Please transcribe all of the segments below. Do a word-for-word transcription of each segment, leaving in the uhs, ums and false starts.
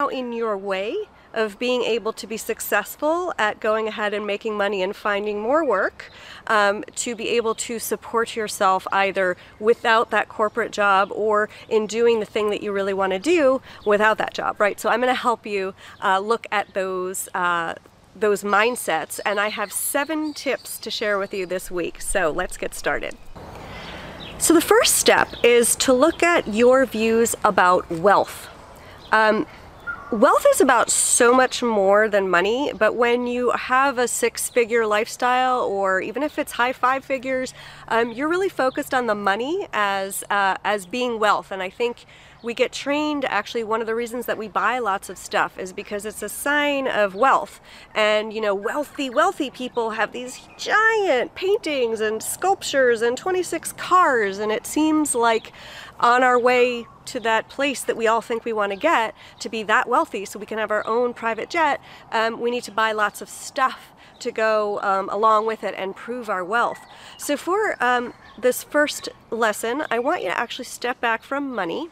in your way of being able to be successful at going ahead and making money and finding more work, um, to be able to support yourself either without that corporate job or in doing the thing that you really want to do without that job, right? So I'm going to help you uh, look at those uh, those mindsets, and I have seven tips to share with you this week. So let's get started. So the first step is to look at your views about wealth. Um, Wealth is about so much more than money, but when you have a six-figure lifestyle, or even if it's high five figures, um, you're really focused on the money as uh, as being wealth. And I think we get trained, actually one of the reasons that we buy lots of stuff is because it's a sign of wealth. And you know, wealthy, wealthy people have these giant paintings and sculptures and twenty-six cars, and it seems like on our way to that place that we all think we want to get, to be that wealthy so we can have our own private jet, um, we need to buy lots of stuff to go um, along with it and prove our wealth. So for um, this first lesson, I want you to actually step back from money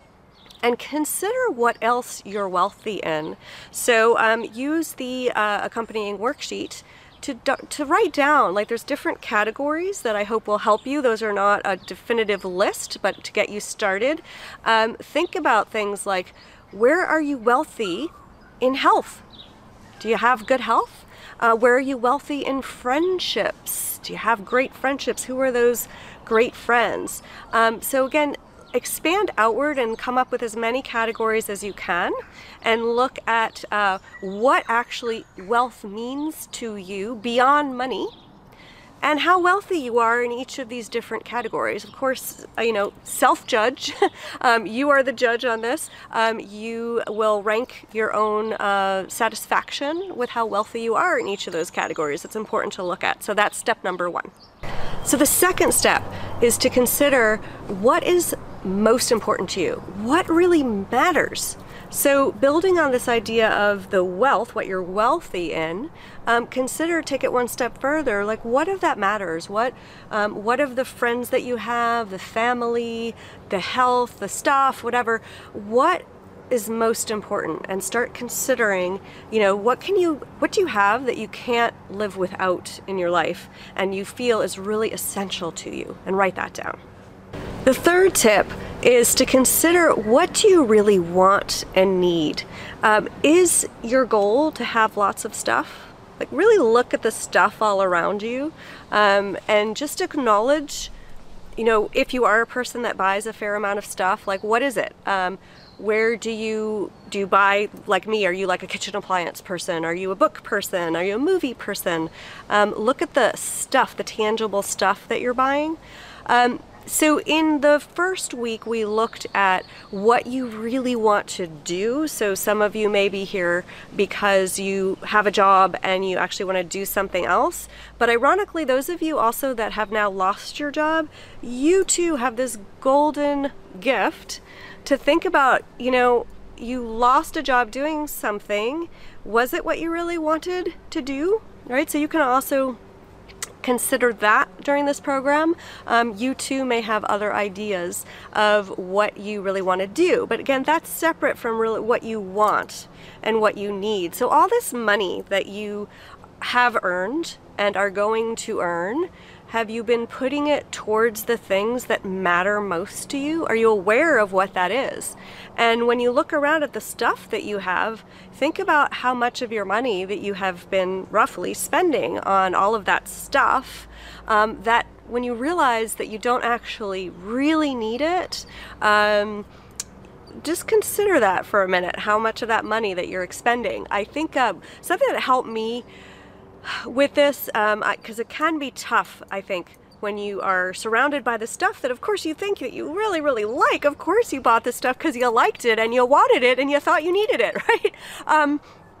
and consider what else you're wealthy in. So um, use the uh, accompanying worksheet To, to write down, like there's different categories that I hope will help you. Those are not a definitive list, but to get you started, um, think about things like, where are you wealthy in health? Do you have good health? Uh, where are you wealthy in friendships? Do you have great friendships? Who are those great friends? Um, so again, expand outward and come up with as many categories as you can, and look at uh, what actually wealth means to you beyond money, and how wealthy you are in each of these different categories. Of course, uh, you know, self-judge. um, you are the judge on this. Um, you will rank your own uh, satisfaction with how wealthy you are in each of those categories. It's important to look at. So that's step number one. So the second step is to consider what is most important to you. What really matters? So building on this idea of the wealth, what you're wealthy in, um, consider, take it one step further, like what of that matters? What, um, what of the friends that you have, the family, the health, the stuff, whatever, what is most important? And start considering, you know, what can you, what do you have that you can't live without in your life and you feel is really essential to you, and write that down. The third tip is to consider, what do you really want and need? Um, is your goal to have lots of stuff? Like really look at the stuff all around you, um, and just acknowledge, you know, if you are a person that buys a fair amount of stuff, like what is it? Um, where do you, do you buy, like me, are you like a kitchen appliance person? Are you a book person? Are you a movie person? Um, look at the stuff, the tangible stuff that you're buying. Um, So in the first week, we looked at what you really want to do. So some of you may be here because you have a job and you actually want to do something else. But ironically, those of you also that have now lost your job, you too have this golden gift to think about, you know, you lost a job doing something. Was it what you really wanted to do? Right? So you can also consider that during this program. Um, you too may have other ideas of what you really want to do. But again, that's separate from really what you want and what you need. So all this money that you have earned and are going to earn, have you been putting it towards the things that matter most to you? Are you aware of what that is? And when you look around at the stuff that you have, think about how much of your money that you have been roughly spending on all of that stuff, um, that when you realize that you don't actually really need it, um, just consider that for a minute, how much of that money that you're expending. I think uh, something that helped me with this, um, because it can be tough, I think, when you are surrounded by the stuff that of course you think that you really, really like. Of course you bought the stuff because you liked it and you wanted it and you thought you needed it, right? Um,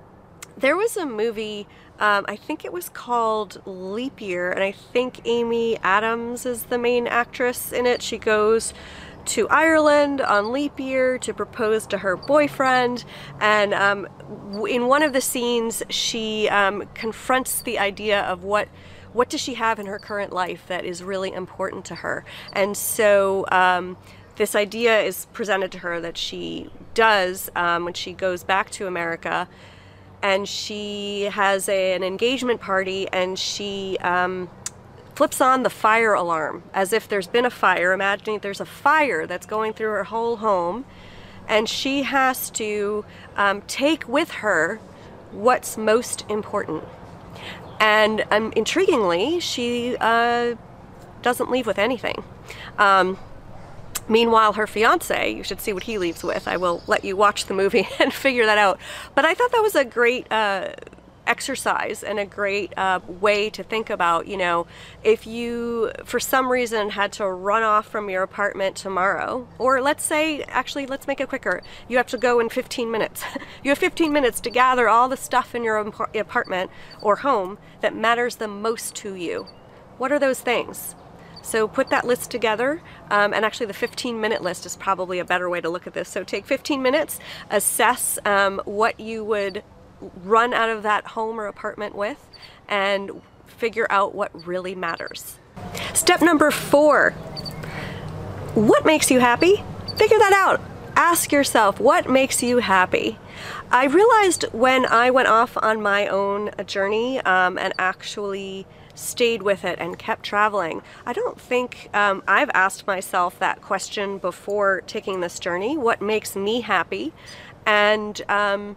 there was a movie, um, I think it was called Leap Year, and I think Amy Adams is the main actress in it. She goes to Ireland on leap year to propose to her boyfriend, and um, in one of the scenes she um, confronts the idea of what what does she have in her current life that is really important to her. And so um, this idea is presented to her that she does um, when she goes back to America, and she has a, an engagement party, and she um, flips on the fire alarm as if there's been a fire, imagining there's a fire that's going through her whole home, and she has to um, take with her what's most important. And um, intriguingly, she uh, doesn't leave with anything. Um, Meanwhile, her fiance, you should see what he leaves with. I will let you watch the movie and figure that out. But I thought that was a great uh, exercise and a great uh, way to think about, you know, if you, for some reason, had to run off from your apartment tomorrow, or let's say, actually, let's make it quicker. You have to go in fifteen minutes. You have fifteen minutes to gather all the stuff in your apartment or home that matters the most to you. What are those things? So put that list together, um, and actually the fifteen minute list is probably a better way to look at this. So take fifteen minutes, assess um, what you would run out of that home or apartment with, and figure out what really matters. Step number four, what makes you happy? Figure that out. Ask yourself, what makes you happy? I realized when I went off on my own journey um, and actually stayed with it and kept traveling, I don't think um, I've asked myself that question before taking this journey. What makes me happy? And um,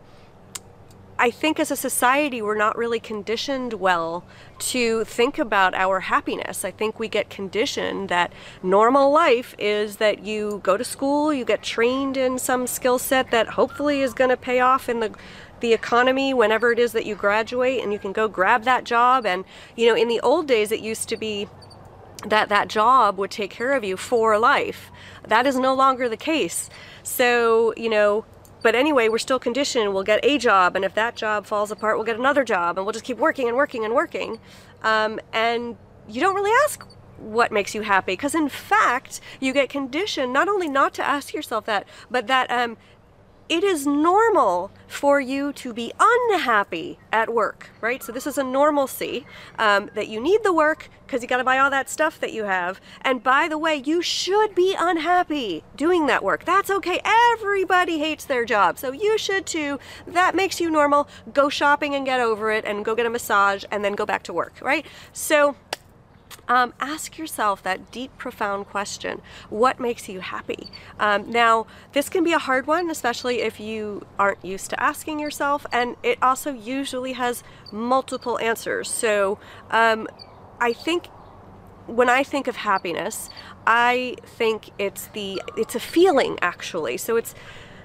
I think as a society, we're not really conditioned well to think about our happiness. I think we get conditioned that normal life is that you go to school, you get trained in some skill set that hopefully is going to pay off in the the economy whenever it is that you graduate, and you can go grab that job. And you know, in the old days, it used to be that that job would take care of you for life. That is no longer the case. So, you know, but anyway, we're still conditioned. We'll get a job, and if that job falls apart, we'll get another job, and we'll just keep working and working and working. Um, and you don't really ask what makes you happy, because in fact, you get conditioned not only not to ask yourself that, but that um, it is normal for you to be unhappy at work, right? So this is a normalcy, um, that you need the work because you got to buy all that stuff that you have. And by the way, you should be unhappy doing that work. That's okay. Everybody hates their job, so you should too. That makes you normal. Go shopping and get over it, and go get a massage, and then go back to work, right? So Um, ask yourself that deep, profound question. What makes you happy? Um, now, this can be a hard one, especially if you aren't used to asking yourself, and it also usually has multiple answers. So um, I think when I think of happiness, I think it's the it's a feeling, actually. So it's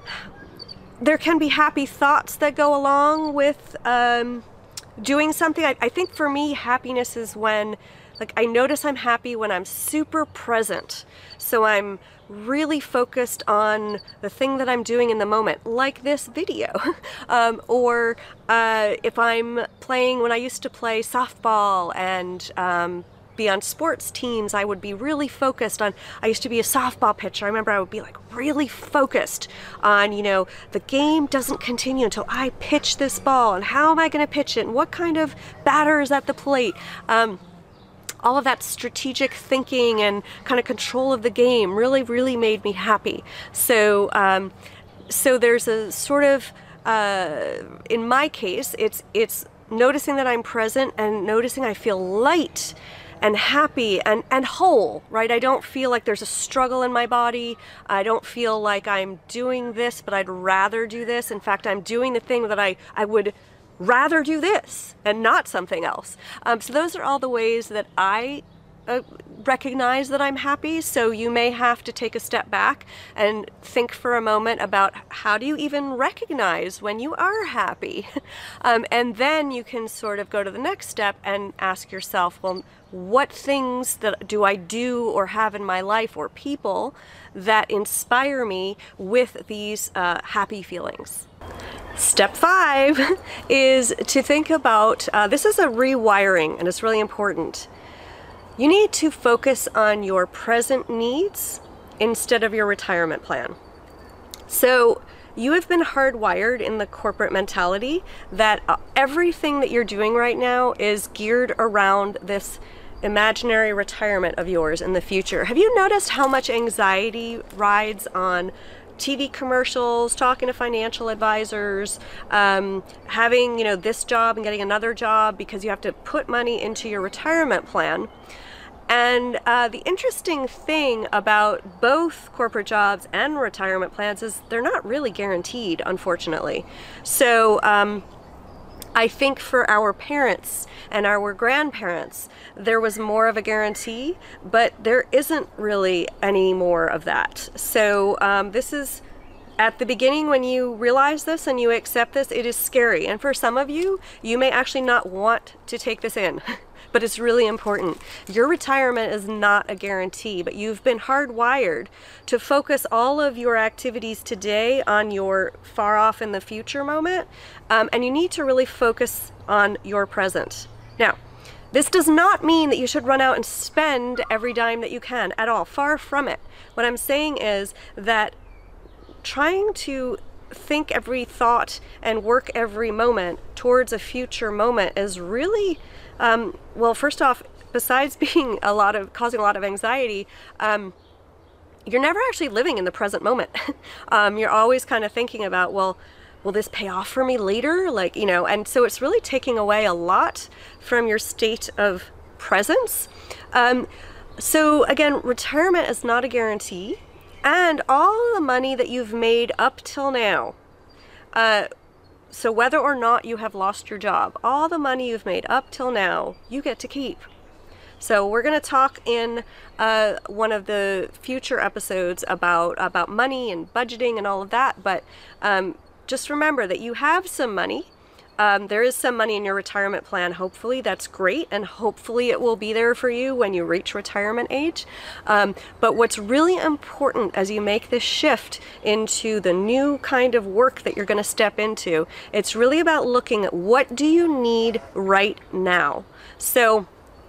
there can be happy thoughts that go along with um, doing something. I, I think for me, happiness is when Like, I notice I'm happy when I'm super present. So I'm really focused on the thing that I'm doing in the moment, like this video. um, or uh, if I'm playing, when I used to play softball and um, be on sports teams, I would be really focused on, I used to be a softball pitcher. I remember I would be like really focused on, you know, the game doesn't continue until I pitch this ball, and how am I going to pitch it, and what kind of batter is at the plate. Um, all of that strategic thinking and kind of control of the game really, really made me happy. So, um, so there's a sort of, uh, in my case, it's it's noticing that I'm present and noticing I feel light and happy and, and whole, right? I don't feel like there's a struggle in my body. I don't feel like I'm doing this, but I'd rather do this. In fact, I'm doing the thing that I, I would rather do this and not something else. Um, so those are all the ways that I uh, recognize that I'm happy. So you may have to take a step back and think for a moment about, how do you even recognize when you are happy? um, and then you can sort of go to the next step and ask yourself, well, what things that do I do or have in my life, or people that inspire me with these uh, happy feelings? Step five is to think about, uh, this is a rewiring, and it's really important. You need to focus on your present needs instead of your retirement plan. So you have been hardwired in the corporate mentality that uh, everything that you're doing right now is geared around this imaginary retirement of yours in the future, have you noticed how much anxiety rides on T V commercials, talking to financial advisors, um, having, you know, this job and getting another job because you have to put money into your retirement plan? And uh, the interesting thing about both corporate jobs and retirement plans is they're not really guaranteed, unfortunately. So um, I think for our parents and our grandparents, there was more of a guarantee, but there isn't really any more of that. So um, this is, at the beginning when you realize this and you accept this, it is scary. And for some of you, you may actually not want to take this in. But it's really important. Your retirement is not a guarantee, but you've been hardwired to focus all of your activities today on your far off in the future moment, um, and you need to really focus on your present. Now, this does not mean that you should run out and spend every dime that you can at all. Far from it. What I'm saying is that trying to think every thought and work every moment towards a future moment is really Um, well, first off, besides being a lot of causing a lot of anxiety, um, you're never actually living in the present moment. um, you're always kind of thinking about, well, will this pay off for me later? Like, you know, and so it's really taking away a lot from your state of presence. Um, so again, retirement is not a guarantee, and all the money that you've made up till now, uh, so whether or not you have lost your job, all the money you've made up till now, you get to keep. So we're going to talk in uh, one of the future episodes about, about money and budgeting and all of that, but um, just remember that you have some money. Um, there is some money in your retirement plan, hopefully. That's great, and hopefully it will be there for you when you reach retirement age. Um, but what's really important as you make this shift into the new kind of work that you're going to step into, it's really about looking at what do you need right now. So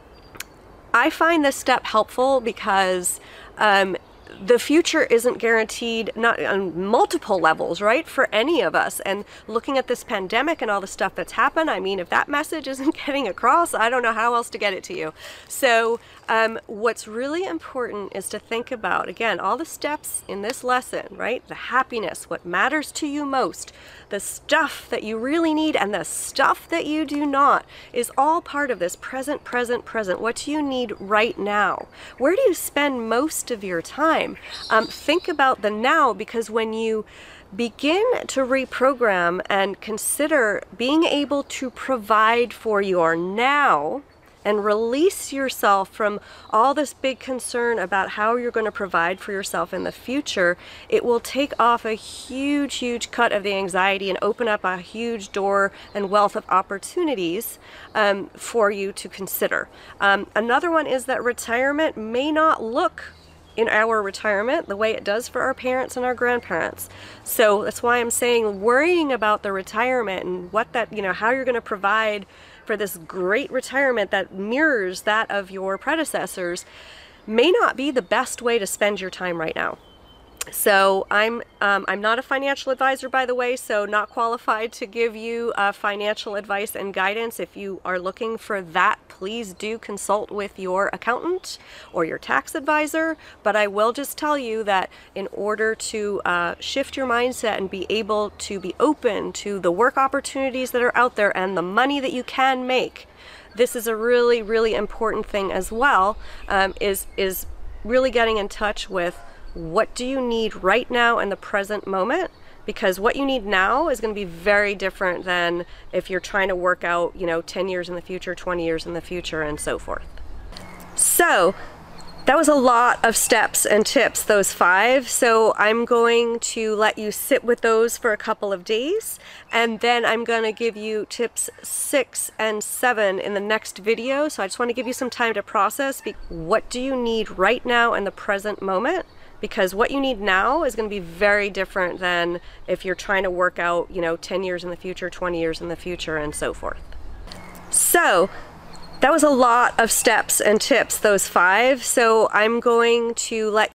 I find this step helpful because um, the future isn't guaranteed, not on multiple levels, right, for any of us. And looking at this pandemic and all the stuff that's happened, I mean, if that message isn't getting across, I don't know how else to get it to you. So um, what's really important is to think about, again, all the steps in this lesson, right? The happiness, what matters to you most, the stuff that you really need and the stuff that you do not is all part of this present, present, present. What do you need right now? Where do you spend most of your time? Um, think about the now, because when you begin to reprogram and consider being able to provide for your now and release yourself from all this big concern about how you're going to provide for yourself in the future, it will take off a huge, huge cut of the anxiety and open up a huge door and wealth of opportunities um, for you to consider. Um, another one is that retirement may not look in our retirement the way it does for our parents and our grandparents. So that's why I'm saying worrying about the retirement and what that, you know, how you're going to provide for this great retirement that mirrors that of your predecessors may not be the best way to spend your time right now. So I'm um, I'm not a financial advisor, by the way, so not qualified to give you uh, financial advice and guidance. If you are looking for that, please do consult with your accountant or your tax advisor. But I will just tell you that in order to uh, shift your mindset and be able to be open to the work opportunities that are out there and the money that you can make, this is a really, really important thing as well, um, is, is really getting in touch with what do you need right now in the present moment, because what you need now is going to be very different than if you're trying to work out, you know, ten years in the future, twenty years in the future, and so forth. So that was a lot of steps and tips, those five. So I'm going to let you sit with those for a couple of days, and then I'm going to give you tips six and seven in the next video. So I just want to give you some time to process. What do you need right now in the present moment? Because what you need now is going to be very different than if you're trying to work out, you know, ten years in the future, twenty years in the future, and so forth. So that was a lot of steps and tips, those five. So I'm going to let